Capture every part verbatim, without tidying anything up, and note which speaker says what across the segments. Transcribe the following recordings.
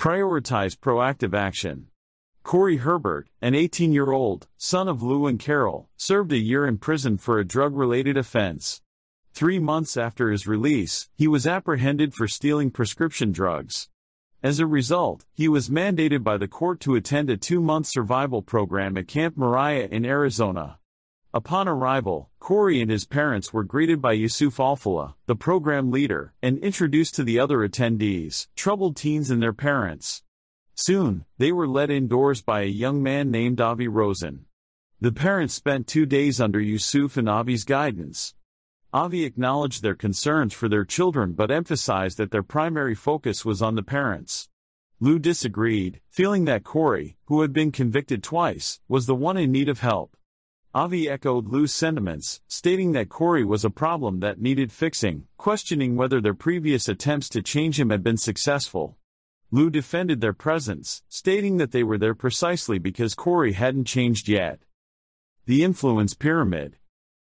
Speaker 1: Prioritize proactive action. Corey Herbert, an eighteen-year-old, son of Lou and Carol, served a year in prison for a drug-related offense. Three months after his release, he was apprehended for stealing prescription drugs. As a result, he was mandated by the court to attend a two-month survival program at Camp Moriah in Arizona. Upon arrival, Corey and his parents were greeted by Yusuf Alfallah, the program leader, and introduced to the other attendees, troubled teens and their parents. Soon, they were led indoors by a young man named Avi Rosen. The parents spent two days under Yusuf and Avi's guidance. Avi acknowledged their concerns for their children but emphasized that their primary focus was on the parents. Lou disagreed, feeling that Corey, who had been convicted twice, was the one in need of help. Avi echoed Lou's sentiments, stating that Corey was a problem that needed fixing, questioning whether their previous attempts to change him had been successful. Lou defended their presence, stating that they were there precisely because Corey hadn't changed yet. The Influence Pyramid.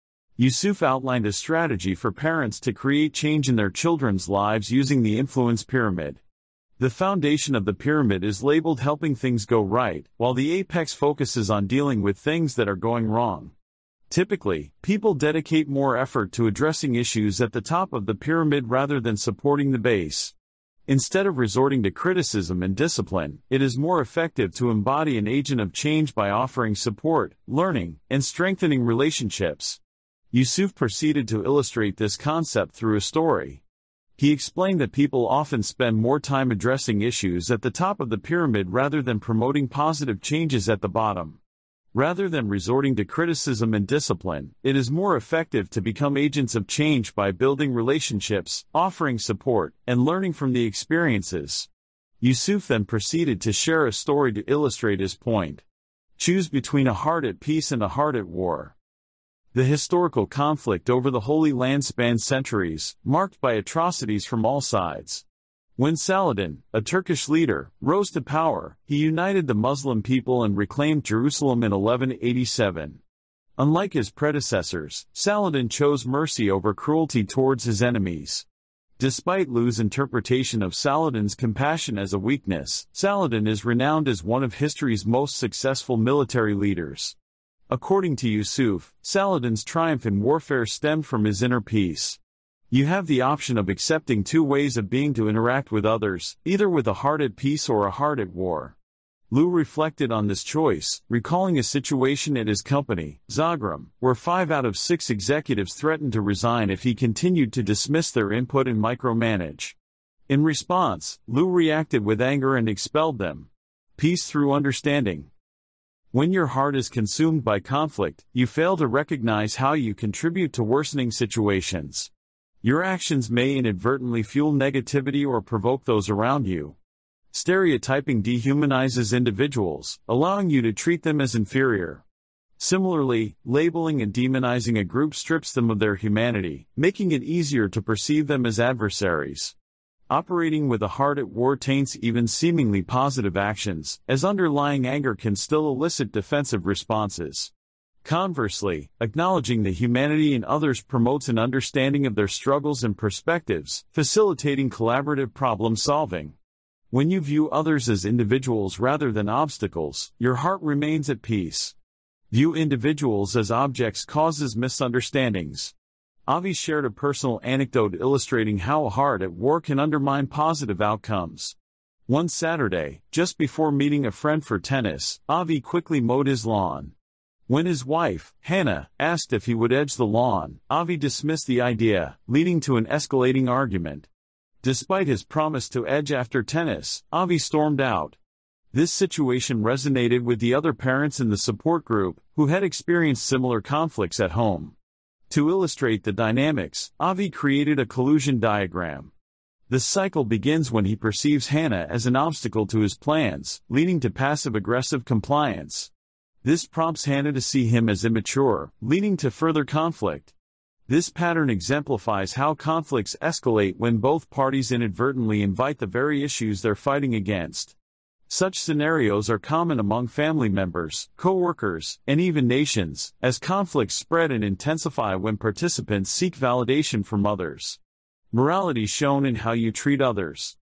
Speaker 1: Yusuf outlined a strategy for parents to create change in their children's lives using the Influence Pyramid. The foundation of the pyramid is labeled helping things go right, while the apex focuses on dealing with things that are going wrong. Typically, people dedicate more effort to addressing issues at the top of the pyramid rather than supporting the base. Instead of resorting to criticism and discipline, it is more effective to embody an agent of change by offering support, learning, and strengthening relationships. Yusuf proceeded to illustrate this concept through a story. He explained that people often spend more time addressing issues at the top of the pyramid rather than promoting positive changes at the bottom. Rather than resorting to criticism and discipline, it is more effective to become agents of change by building relationships, offering support, and learning from the experiences. Yusuf then proceeded to share a story to illustrate his point. Choose between a heart at peace and a heart at war. The historical conflict over the Holy Land spanned centuries, marked by atrocities from all sides. When Saladin, a Turkish leader, rose to power, he united the Muslim people and reclaimed Jerusalem in eleven eighty-seven. Unlike his predecessors, Saladin chose mercy over cruelty towards his enemies. Despite Lou's interpretation of Saladin's compassion as a weakness, Saladin is renowned as one of history's most successful military leaders. According to Yusuf, Saladin's triumph in warfare stemmed from his inner peace. You have the option of accepting two ways of being to interact with others, either with a heart at peace or a heart at war. Lou reflected on this choice, recalling a situation at his company, Zagram, where five out of six executives threatened to resign if he continued to dismiss their input and micromanage. In response, Lou reacted with anger and expelled them. Peace through understanding. When your heart is consumed by conflict, you fail to recognize how you contribute to worsening situations. Your actions may inadvertently fuel negativity or provoke those around you. Stereotyping dehumanizes individuals, allowing you to treat them as inferior. Similarly, labeling and demonizing a group strips them of their humanity, making it easier to perceive them as adversaries. Operating with a heart at war taints even seemingly positive actions, as underlying anger can still elicit defensive responses. Conversely, acknowledging the humanity in others promotes an understanding of their struggles and perspectives, facilitating collaborative problem solving. When you view others as individuals rather than obstacles, your heart remains at peace. View individuals as objects causes misunderstandings. Avi shared a personal anecdote illustrating how a heart at war can undermine positive outcomes. One Saturday, just before meeting a friend for tennis, Avi quickly mowed his lawn. When his wife, Hannah, asked if he would edge the lawn, Avi dismissed the idea, leading to an escalating argument. Despite his promise to edge after tennis, Avi stormed out. This situation resonated with the other parents in the support group, who had experienced similar conflicts at home. To illustrate the dynamics, Avi created a collusion diagram. The cycle begins when he perceives Hannah as an obstacle to his plans, leading to passive-aggressive compliance. This prompts Hannah to see him as immature, leading to further conflict. This pattern exemplifies how conflicts escalate when both parties inadvertently invite the very issues they're fighting against. Such scenarios are common among family members, co-workers, and even nations, as conflicts spread and intensify when participants seek validation from others. Morality shown in how you treat others.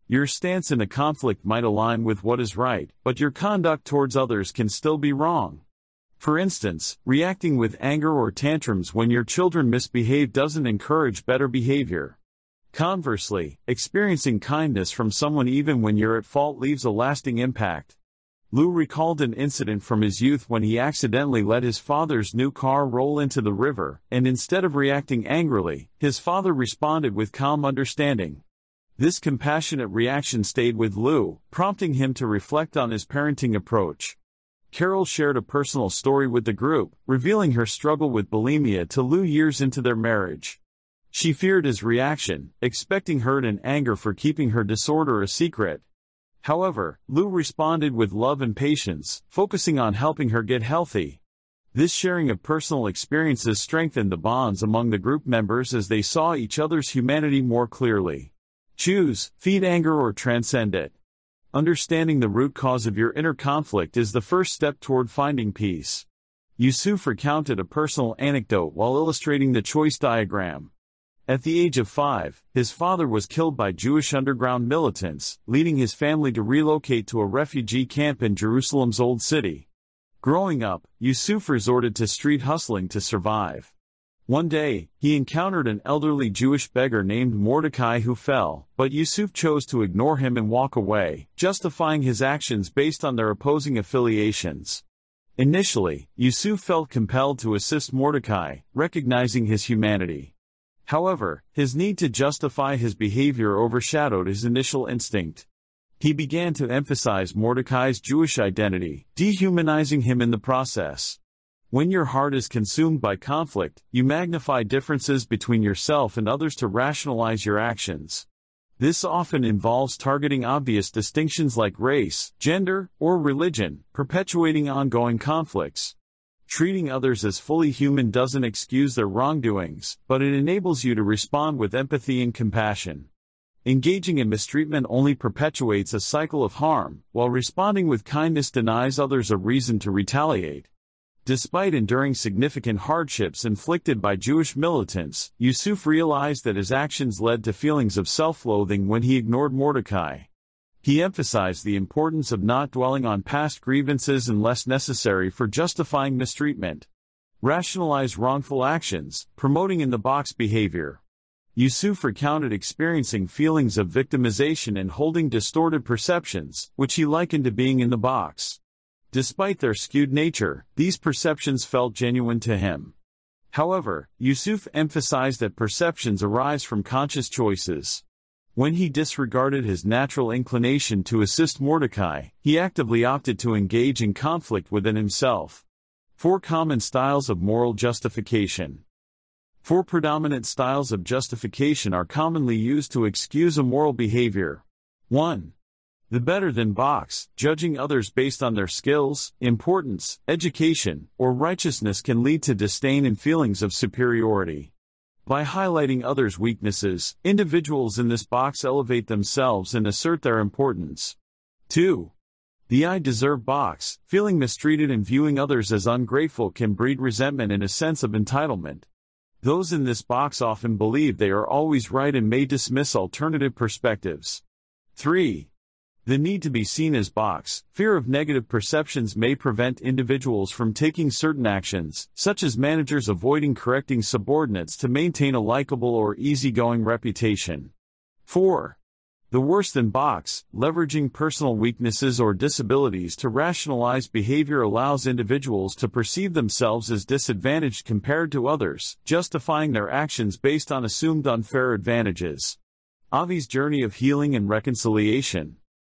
Speaker 1: Your stance in a conflict might align with what is right, but your conduct towards others can still be wrong. For instance, reacting with anger or tantrums when your children misbehave doesn't encourage better behavior. Conversely, experiencing kindness from someone even when you're at fault leaves a lasting impact. Lou recalled an incident from his youth when he accidentally let his father's new car roll into the river, and instead of reacting angrily, his father responded with calm understanding. This compassionate reaction stayed with Lou, prompting him to reflect on his parenting approach. Carol shared a personal story with the group, revealing her struggle with bulimia to Lou years into their marriage. She feared his reaction, expecting hurt and anger for keeping her disorder a secret. However, Lou responded with love and patience, focusing on helping her get healthy. This sharing of personal experiences strengthened the bonds among the group members as they saw each other's humanity more clearly. Choose, feed anger or transcend it. Understanding the root cause of your inner conflict is the first step toward finding peace. Yusuf recounted a personal anecdote while illustrating the choice diagram. At the age of five, his father was killed by Jewish underground militants, leading his family to relocate to a refugee camp in Jerusalem's Old City. Growing up, Yusuf resorted to street hustling to survive. One day, he encountered an elderly Jewish beggar named Mordecai who fell, but Yusuf chose to ignore him and walk away, justifying his actions based on their opposing affiliations. Initially, Yusuf felt compelled to assist Mordecai, recognizing his humanity. However, his need to justify his behavior overshadowed his initial instinct. He began to emphasize Mordecai's Jewish identity, dehumanizing him in the process. When your heart is consumed by conflict, you magnify differences between yourself and others to rationalize your actions. This often involves targeting obvious distinctions like race, gender, or religion, perpetuating ongoing conflicts. Treating others as fully human doesn't excuse their wrongdoings, but it enables you to respond with empathy and compassion. Engaging in mistreatment only perpetuates a cycle of harm, while responding with kindness denies others a reason to retaliate. Despite enduring significant hardships inflicted by Jewish militants, Yusuf realized that his actions led to feelings of self-loathing when he ignored Mordecai. He emphasized the importance of not dwelling on past grievances unless necessary for justifying mistreatment. Rationalize wrongful actions, promoting in-the-box behavior. Yusuf recounted experiencing feelings of victimization and holding distorted perceptions, which he likened to being in the box. Despite their skewed nature, these perceptions felt genuine to him. However, Yusuf emphasized that perceptions arise from conscious choices. When he disregarded his natural inclination to assist Mordecai, he actively opted to engage in conflict within himself. Four common styles of moral justification. Four predominant styles of justification are commonly used to excuse immoral behavior. one. The better-than box, judging others based on their skills, importance, education, or righteousness can lead to disdain and feelings of superiority. By highlighting others' weaknesses, individuals in this box elevate themselves and assert their importance. two. The I deserve box, feeling mistreated and viewing others as ungrateful can breed resentment and a sense of entitlement. Those in this box often believe they are always right and may dismiss alternative perspectives. three. The need to be seen as box, fear of negative perceptions may prevent individuals from taking certain actions, such as managers avoiding correcting subordinates to maintain a likable or easygoing reputation. four. The worse than box, leveraging personal weaknesses or disabilities to rationalize behavior allows individuals to perceive themselves as disadvantaged compared to others, justifying their actions based on assumed unfair advantages. Avi's journey of healing and reconciliation.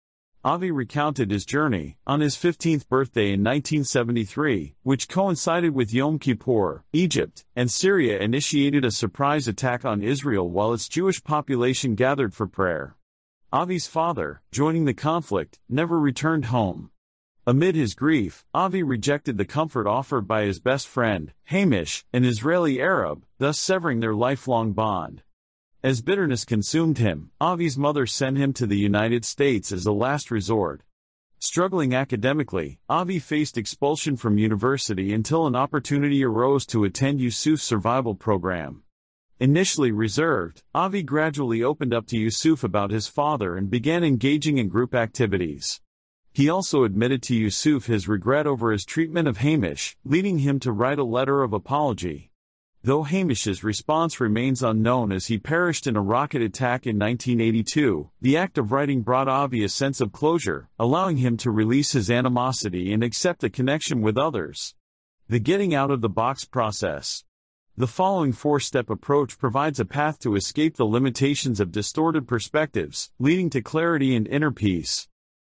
Speaker 1: Avi recounted his journey, on his fifteenth birthday in nineteen seventy-three, which coincided with Yom Kippur. Egypt and Syria initiated a surprise attack on Israel while its Jewish population gathered for prayer. Avi's father, joining the conflict, never returned home. Amid his grief, Avi rejected the comfort offered by his best friend, Hamish, an Israeli Arab, thus severing their lifelong bond. As bitterness consumed him, Avi's mother sent him to the United States as a last resort. Struggling academically, Avi faced expulsion from university until an opportunity arose to attend Yusuf's survival program. Initially reserved, Avi gradually opened up to Yusuf about his father and began engaging in group activities. He also admitted to Yusuf his regret over his treatment of Hamish, leading him to write a letter of apology. Though Hamish's response remains unknown as he perished in a rocket attack in nineteen eighty-two, the act of writing brought Avi a sense of closure, allowing him to release his animosity and accept a connection with others. The getting out of the box process. The following four-step approach provides a path to escape the limitations of distorted perspectives, leading to clarity and inner peace.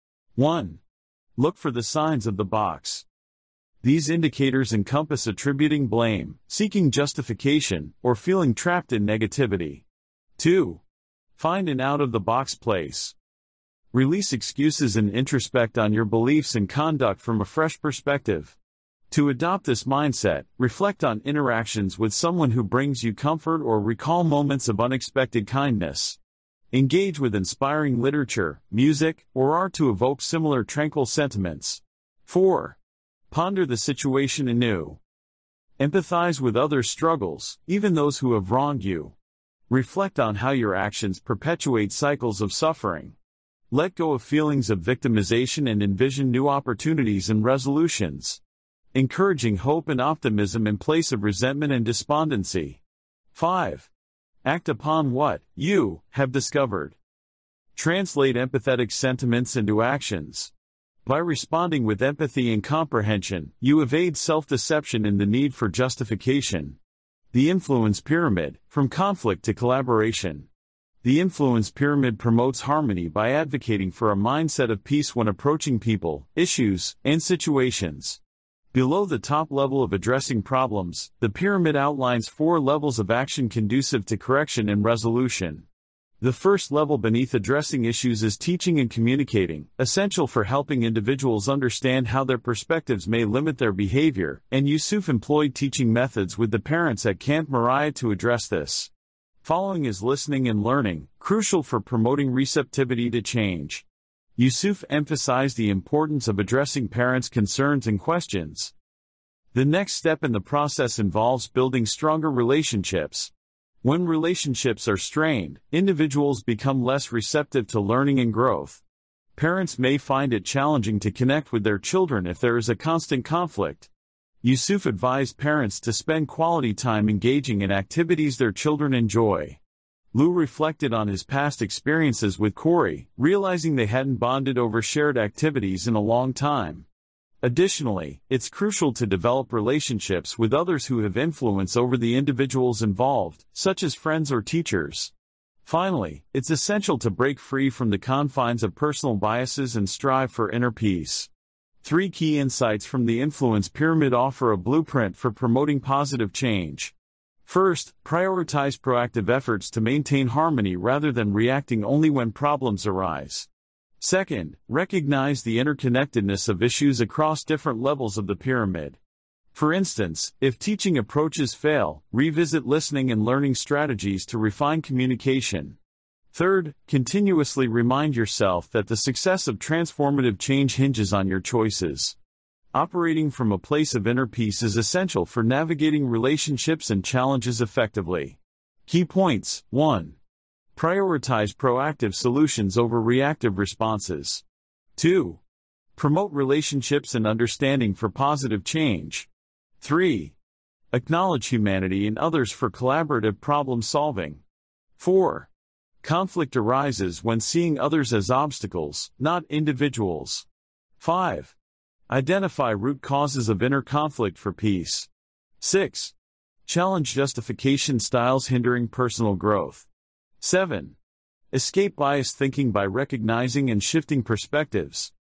Speaker 1: one. Look for the signs of the box. These indicators encompass attributing blame, seeking justification, or feeling trapped in negativity. two. Find an out-of-the-box place. Release excuses and introspect on your beliefs and conduct from a fresh perspective. To adopt this mindset, reflect on interactions with someone who brings you comfort or recall moments of unexpected kindness. Engage with inspiring literature, music, or art to evoke similar tranquil sentiments. four. Ponder the situation anew. Empathize with others' struggles, even those who have wronged you. Reflect on how your actions perpetuate cycles of suffering. Let go of feelings of victimization and envision new opportunities and resolutions. Encouraging hope and optimism in place of resentment and despondency. five. Act upon what you have discovered. Translate empathetic sentiments into actions. By responding with empathy and comprehension, you evade self-deception and the need for justification. The influence pyramid, from conflict to collaboration. The influence pyramid promotes harmony by advocating for a mindset of peace when approaching people, issues, and situations. Below the top level of addressing problems, the pyramid outlines four levels of action conducive to correction and resolution. The first level beneath addressing issues is teaching and communicating, essential for helping individuals understand how their perspectives may limit their behavior, and Yusuf employed teaching methods with the parents at Camp Moriah to address this. Following is listening and learning, crucial for promoting receptivity to change. Yusuf emphasized the importance of addressing parents' concerns and questions. The next step in the process involves building stronger relationships. When relationships are strained, individuals become less receptive to learning and growth. Parents may find it challenging to connect with their children if there is a constant conflict. Yusuf advised parents to spend quality time engaging in activities their children enjoy. Lou reflected on his past experiences with Corey, realizing they hadn't bonded over shared activities in a long time. Additionally, it's crucial to develop relationships with others who have influence over the individuals involved, such as friends or teachers. Finally, it's essential to break free from the confines of personal biases and strive for inner peace. Three key insights from the influence pyramid offer a blueprint for promoting positive change. First, prioritize proactive efforts to maintain harmony rather than reacting only when problems arise. Second, recognize the interconnectedness of issues across different levels of the pyramid. For instance, if teaching approaches fail, revisit listening and learning strategies to refine communication. Third, continuously remind yourself that the success of transformative change hinges on your choices. Operating from a place of inner peace is essential for navigating relationships and challenges effectively. Key points. one. Prioritize proactive solutions over reactive responses. two. Promote relationships and understanding for positive change. three. Acknowledge humanity in others for collaborative problem solving. four. Conflict arises when seeing others as obstacles, not individuals. five. Identify root causes of inner conflict for peace. six. Challenge justification styles hindering personal growth. seven. Escape biased thinking by recognizing and shifting perspectives.